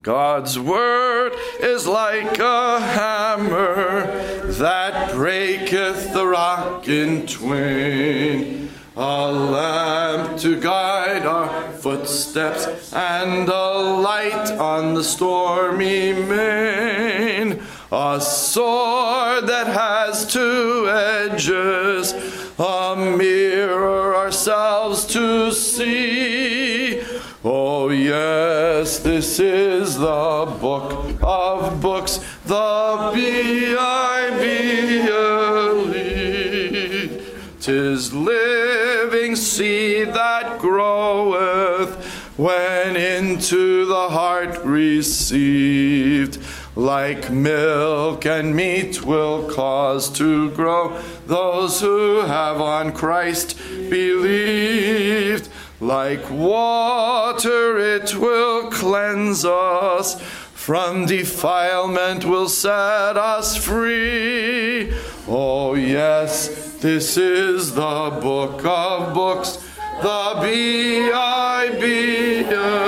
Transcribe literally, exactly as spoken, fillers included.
God's word is like a hammer that breaketh the rock in twain, a lamp to guide our footsteps and a light on the stormy main, a sword that has two edges, a mirror ourselves to see. Oh yes, this is the book of books, the B I B L E. 'Tis living seed that groweth when into the heart received. Like milk and meat will cause to grow those who have on Christ believed. Like water it will cleanse us, from defilement will set us free. Oh yes, this is the book of books, the B I B L E.